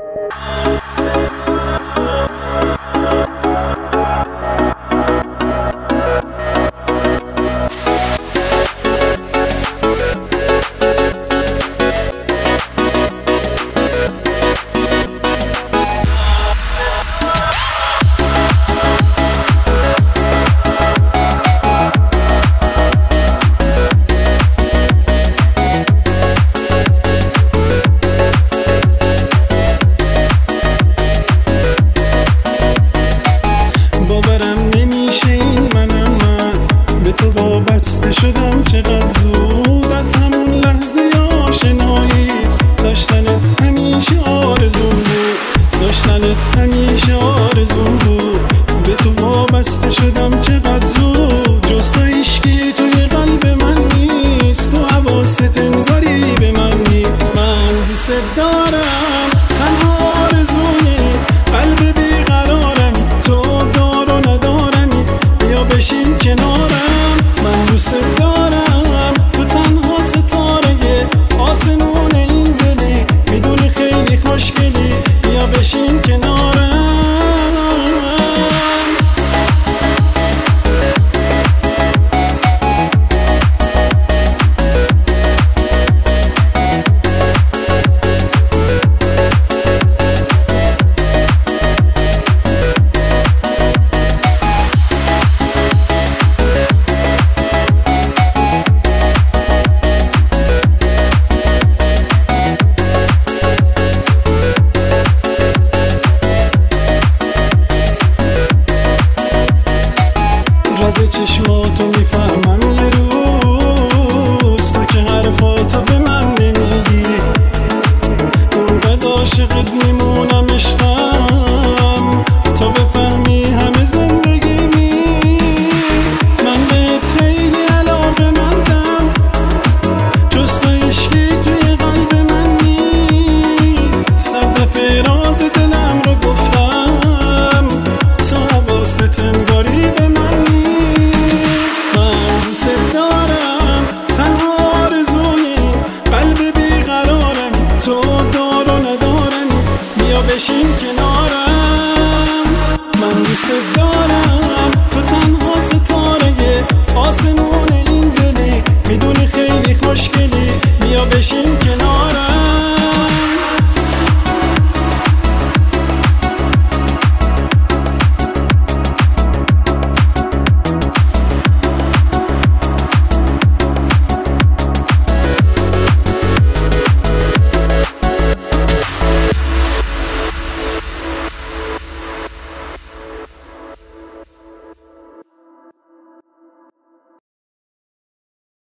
وابسته شدم چقدر زود، از همون لحظه آشنایی داشتنت همیشه آرزوم بود، داشتنت همیشه آرزوم بود. به تو وابسته شدم چقدر زود، جز تو هیچکی توی قلب من نیست، تو حواست انگاری به من نیست. من دوست دارم، تنها آرزوی قلب بیقرارم، تو دار و ندارمی، بیا بشین کنارم. من دوست دارم، تو تنها ستاره آسمون این دلی، میدونی خیلی خوشگلی، بیا بشین کنارم. راز چشماتو میفهمم یه روز، تو که حرفاتو به من نمیگی، اونقدر عاشقت میمونم عشقم، تا بفهمی همه زندگیمی. من بهت خیلی علاقه‌مندم، جز تو عشقی توی قلب من نیست. صد دفعه راز دلم رو گفتم، تو حواست انگاری به من بشین کنارم. من دوست دارم، تو تنها ستاره آسمون این دلی، میدونی خیلی خوشگلی، بیا بشین کنارم.